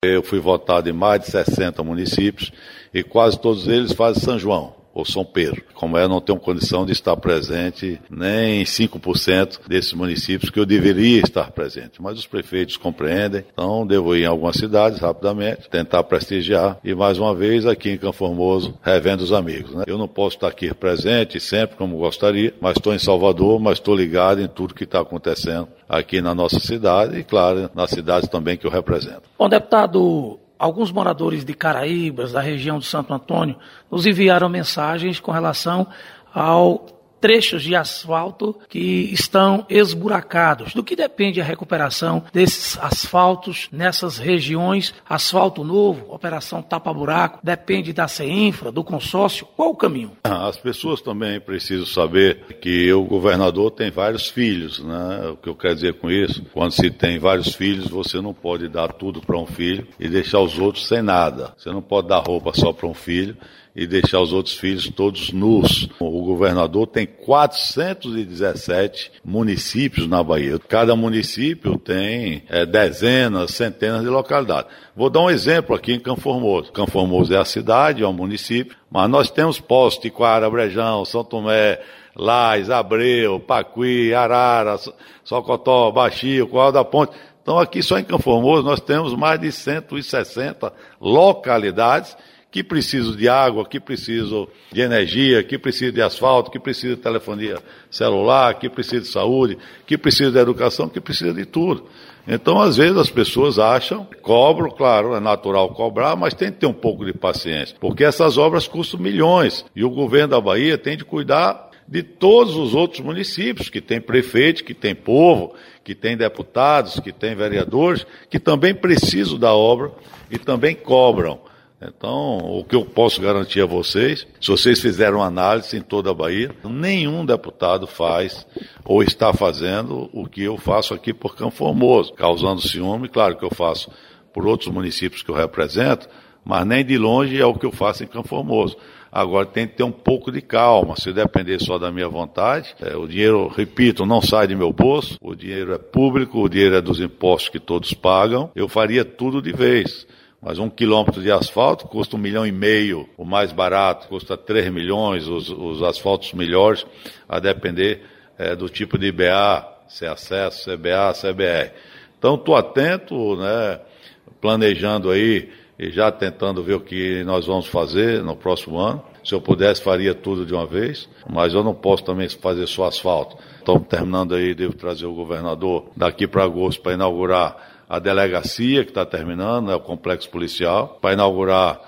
Eu fui votado em mais de 60 municípios e quase todos eles fazem São João ou São Pedro. Como eu não tenho condição de estar presente nem em 5% desses municípios que eu deveria estar presente. Mas os prefeitos compreendem, então devo ir em algumas cidades rapidamente, tentar prestigiar e mais uma vez aqui em Campo Formoso, revendo os amigos, né? Eu não posso estar aqui presente sempre como gostaria, mas estou em Salvador, mas estou ligado em tudo que está acontecendo aqui na nossa cidade e, claro, nas cidades também que eu represento. Bom, deputado, alguns moradores de Caraíbas, da região de Santo Antônio, nos enviaram mensagens com relação ao trechos de asfalto que estão esburacados. Do que depende a recuperação desses asfaltos nessas regiões? Asfalto novo, operação tapa-buraco, depende da CEINFRA, do consórcio? Qual o caminho? As pessoas também precisam saber que o governador tem vários filhos, né? O que eu quero dizer com isso, quando se tem vários filhos, você não pode dar tudo para um filho e deixar os outros sem nada. Você não pode dar roupa só para um filho e deixar os outros filhos todos nus. O governador tem 417 municípios na Bahia. Cada município tem dezenas, centenas de localidades. Vou dar um exemplo aqui em Campo Formoso. Campo Formoso é a cidade, é um município, mas nós temos Poços, Tiquara, Brejão, São Tomé, Lais, Abreu, Pacuí, Arara, Socotó, Baixio, Coal da Ponte. Então aqui só em Campo Formoso nós temos mais de 160 localidades que precisam de água, que precisam de energia, que precisam de asfalto, que precisam de telefonia celular, que precisam de saúde, que precisam de educação, que precisam de tudo. Então, às vezes, as pessoas acham, cobram, claro, é natural cobrar, mas tem que ter um pouco de paciência, porque essas obras custam milhões, e o governo da Bahia tem de cuidar de todos os outros municípios, que tem prefeito, que tem povo, que tem deputados, que tem vereadores, que também precisam da obra e também cobram. Então, o que eu posso garantir a vocês, se vocês fizeram análise em toda a Bahia, nenhum deputado faz ou está fazendo o que eu faço aqui por Campo Formoso, causando ciúme. Claro que eu faço por outros municípios que eu represento, mas nem de longe é o que eu faço em Campo Formoso. Agora tem que ter um pouco de calma, se depender só da minha vontade. O dinheiro, repito, não sai de meu bolso, o dinheiro é público, o dinheiro é dos impostos que todos pagam, eu faria tudo de vez. Mas 1 quilômetro de asfalto custa 1,5 milhão, o mais barato custa 3 milhões, os asfaltos melhores, a depender do tipo de IBA, se é acesso, CBA, CBR. Então estou atento, né, planejando aí e já tentando ver o que nós vamos fazer no próximo ano. Se eu pudesse, faria tudo de uma vez, mas eu não posso também fazer só asfalto. Estamos terminando aí, devo trazer o governador daqui para agosto para inaugurar a delegacia, que está terminando, o complexo policial, para inaugurar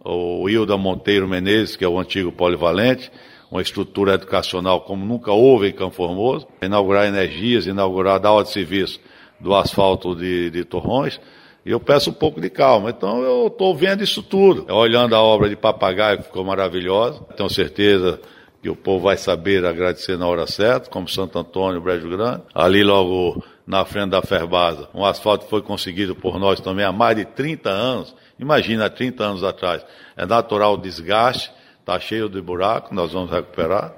o Hilda Monteiro Menezes, que é o antigo polivalente, uma estrutura educacional como nunca houve em Campo Formoso, inaugurar energias, inaugurar a aula de serviço do asfalto de Torrões, e eu peço um pouco de calma. Então eu estou vendo isso tudo, olhando a obra de Papagaio, que ficou maravilhosa, tenho certeza que o povo vai saber agradecer na hora certa, como Santo Antônio, Brejo Grande, ali logo na frente da Ferbasa. Um asfalto foi conseguido por nós também há mais de 30 anos. Imagina, há 30 anos atrás. É natural o desgaste, está cheio de buraco, nós vamos recuperar.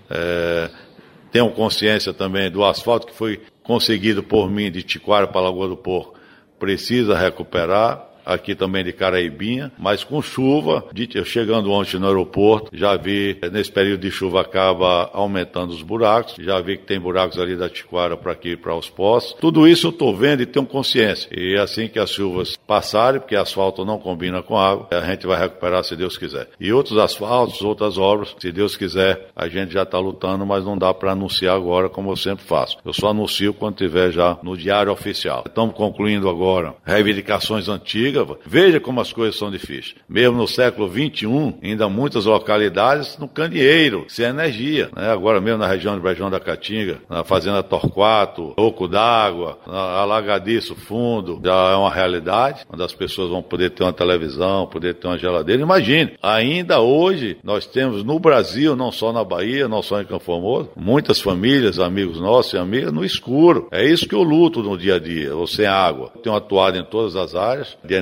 Tenho consciência também do asfalto que foi conseguido por mim de Tiquara para Lagoa do Porco. Precisa recuperar. Aqui também de Caraibinha, mas com chuva, eu chegando ontem no aeroporto, já vi, nesse período de chuva acaba aumentando os buracos, já vi que tem buracos ali da Tiquara para aqui, para os Poços. Tudo isso eu estou vendo e tenho consciência. E assim que as chuvas passarem, porque asfalto não combina com água, a gente vai recuperar se Deus quiser. E outros asfaltos, outras obras, se Deus quiser, a gente já está lutando, mas não dá para anunciar agora como eu sempre faço. Eu só anuncio quando tiver já no Diário Oficial. Estamos concluindo agora reivindicações antigas. Veja como as coisas são difíceis. Mesmo no século XXI, ainda muitas localidades no candeeiro, sem energia. Né? Agora mesmo na região de Brejão da Caatinga, na Fazenda Torquato, Oco d'Água, Alagadiço Fundo, já é uma realidade, onde as pessoas vão poder ter uma televisão, poder ter uma geladeira. Imagine, ainda hoje nós temos no Brasil, não só na Bahia, não só em Campo Formoso, muitas famílias, amigos nossos e amigas no escuro. É isso que eu luto no dia a dia, ou sem água. Tenho atuado em todas as áreas de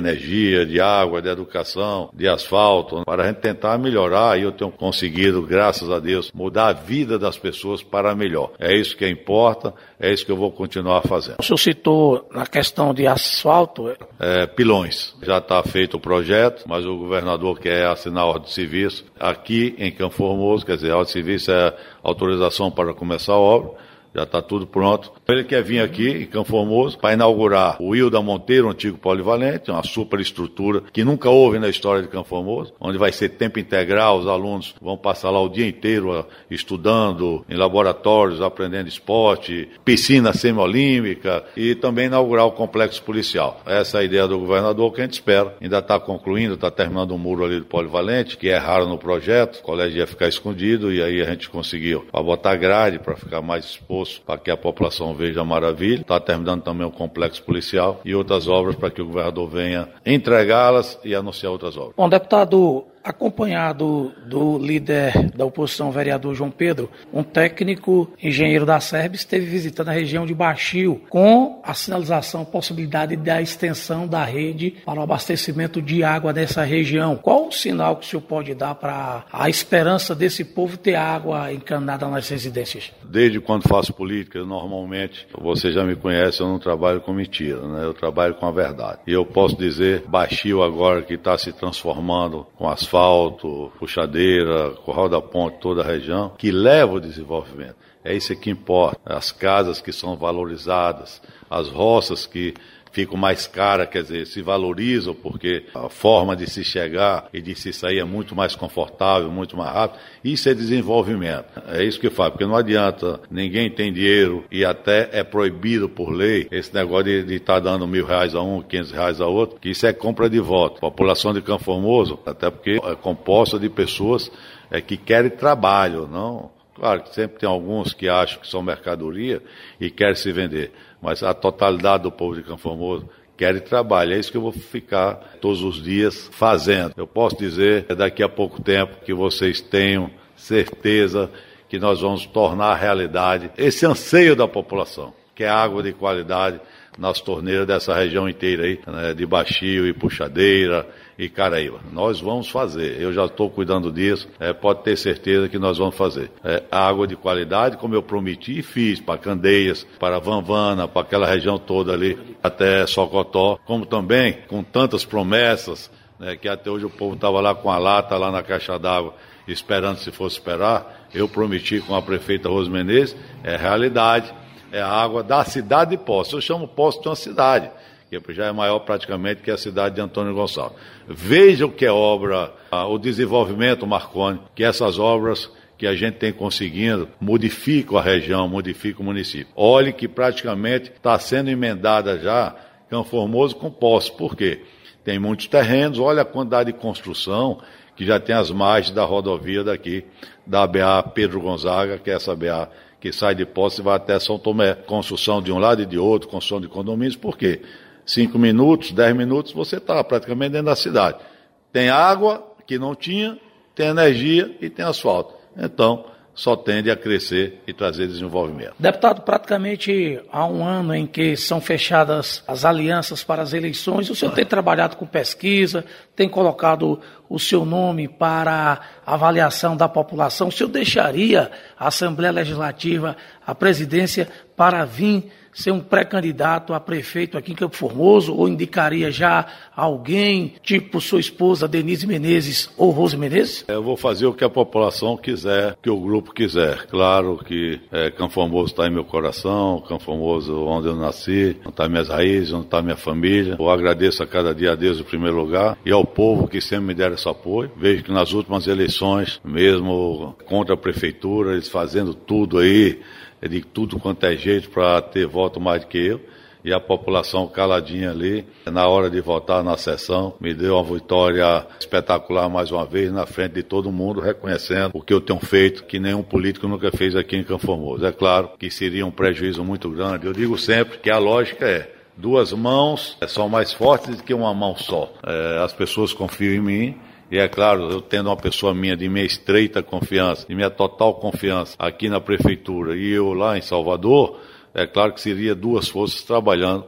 energia, de água, de educação, de asfalto, para a gente tentar melhorar, e eu tenho conseguido, graças a Deus, mudar a vida das pessoas para melhor. É isso que importa, é isso que eu vou continuar fazendo. O senhor citou na questão de asfalto. Pilões. Já está feito o projeto, mas o governador quer assinar a ordem de serviço aqui em Campo Formoso, quer dizer, a ordem de serviço é autorização para começar a obra. Já está tudo pronto. Ele quer vir aqui, em Campo Formoso, para inaugurar o Hilda Monteiro, o antigo polivalente, uma superestrutura que nunca houve na história de Campo Formoso, onde vai ser tempo integral, os alunos vão passar lá o dia inteiro estudando em laboratórios, aprendendo esporte, piscina semiolímpica, e também inaugurar o complexo policial. Essa é a ideia do governador, que a gente espera. Ainda está concluindo, está terminando o muro ali do polivalente, que é raro no projeto, o colégio ia ficar escondido, e aí a gente conseguiu para botar grade, para ficar mais exposto, para que a população veja a maravilha. Está terminando também o complexo policial e outras obras para que o governador venha entregá-las e anunciar outras obras. Bom, deputado, acompanhado do líder da oposição, vereador João Pedro, um técnico engenheiro da SERB esteve visitando a região de Baixio com a sinalização, possibilidade da extensão da rede para o abastecimento de água nessa região. Qual o sinal que o senhor pode dar para a esperança desse povo ter água encanada nas residências? Desde quando faço política, normalmente, você já me conhece, eu não trabalho com mentira, né? Eu trabalho com a verdade. E eu posso dizer, Baixio agora que está se transformando com asfalto, puxadeira, Curral da Ponte, toda a região, que leva o desenvolvimento. É isso que importa. As casas que são valorizadas, as roças que ficam mais caras, quer dizer, se valorizam porque a forma de se chegar e de se sair é muito mais confortável, muito mais rápido. Isso é desenvolvimento. É isso que faz, porque não adianta, ninguém tem dinheiro e até é proibido por lei esse negócio de estar dando R$1.000 a um, R$500 a outro, que isso é compra de voto. A população de Campo Formoso, até porque é composta de pessoas que querem trabalho, não? Claro que sempre tem alguns que acham que são mercadoria e querem se vender, mas a totalidade do povo de Campo Formoso quer trabalho. É isso que eu vou ficar todos os dias fazendo. Eu posso dizer daqui a pouco tempo que vocês tenham certeza que nós vamos tornar realidade esse anseio da população, que é água de qualidade nas torneiras dessa região inteira aí, né, de Baixio e Puxadeira e Caraíba. Nós vamos fazer, eu já estou cuidando disso, pode ter certeza que nós vamos fazer. Água de qualidade, como eu prometi e fiz, para Candeias, para Vanvana, para aquela região toda ali, até Socotó, como também com tantas promessas, né, que até hoje o povo estava lá com a lata, lá na caixa d'água, esperando se fosse esperar. Eu prometi com a prefeita Rose Menezes, é realidade. É a água da cidade de Poços. Eu chamo Poços de uma cidade, que já é maior praticamente que a cidade de Antônio Gonçalves. Veja o que é obra, o desenvolvimento, Marconi, que essas obras que a gente tem conseguindo modificam a região, modificam o município. Olhe que praticamente está sendo emendada já Campo Formoso com Poços. Por quê? Tem muitos terrenos, olha a quantidade de construção que já tem as margens da rodovia daqui, da BA Pedro Gonzaga, que é essa BA que sai de Poços e vai até São Tomé. Construção de um lado e de outro, construção de condomínios. Por quê? 5 minutos, 10 minutos, você está praticamente dentro da cidade. Tem água, que não tinha, tem energia e tem asfalto. Então, só tende a crescer e trazer desenvolvimento. Deputado, praticamente há um ano em que são fechadas as alianças para as eleições, o senhor tem trabalhado com pesquisa, tem colocado o seu nome para avaliação da população. O senhor deixaria a Assembleia Legislativa, a presidência, para vir ser um pré-candidato a prefeito aqui em Campo Formoso, ou indicaria já alguém, tipo sua esposa Denise Menezes ou Rose Menezes? Eu vou fazer o que a população quiser, que o grupo quiser. Claro que Campo Formoso está em meu coração, Campo Formoso onde eu nasci, onde está minhas raízes, onde está minha família. Eu agradeço a cada dia a Deus em primeiro lugar e ao povo que sempre me deram esse apoio. Vejo que nas últimas eleições, mesmo contra a prefeitura, eles fazendo tudo aí, de tudo quanto é jeito para ter voto mais do que eu, e a população caladinha ali, na hora de votar na sessão, me deu uma vitória espetacular mais uma vez, na frente de todo mundo, reconhecendo o que eu tenho feito, que nenhum político nunca fez aqui em Campo Formoso. É claro que seria um prejuízo muito grande. Eu digo sempre que a lógica é: 2 mãos são mais fortes do que uma mão só. As pessoas confiam em mim. E é claro, eu tendo uma pessoa minha de minha estreita confiança, de minha total confiança aqui na prefeitura e eu lá em Salvador, é claro que seria 2 forças trabalhando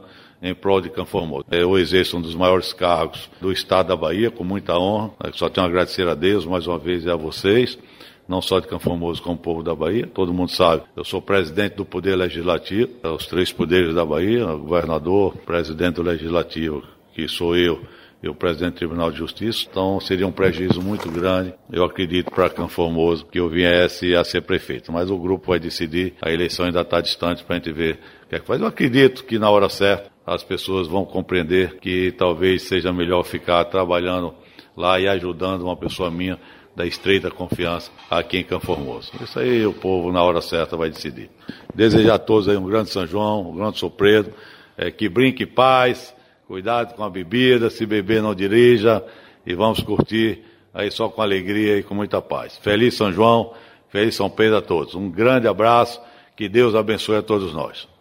em prol de Campo Formoso. Eu exerço um dos maiores cargos do estado da Bahia, com muita honra. Só tenho a agradecer a Deus mais uma vez e a vocês, não só de Campo Formoso, como o povo da Bahia. Todo mundo sabe, eu sou presidente do Poder Legislativo, os 3 poderes da Bahia, governador, presidente do Legislativo, que sou eu, e o presidente do Tribunal de Justiça. Então seria um prejuízo muito grande, eu acredito, para Campo Formoso, que eu viesse a ser prefeito. Mas o grupo vai decidir, a eleição ainda está distante para a gente ver o que é que faz. Eu acredito que na hora certa as pessoas vão compreender que talvez seja melhor ficar trabalhando lá e ajudando uma pessoa minha da estreita confiança aqui em Campo Formoso. Isso aí o povo na hora certa vai decidir. Desejar a todos aí um grande São João, um grande Sopredo, que brinque em paz, cuidado com a bebida, se beber não dirija, e vamos curtir aí só com alegria e com muita paz. Feliz São João, feliz São Pedro a todos. Um grande abraço, que Deus abençoe a todos nós.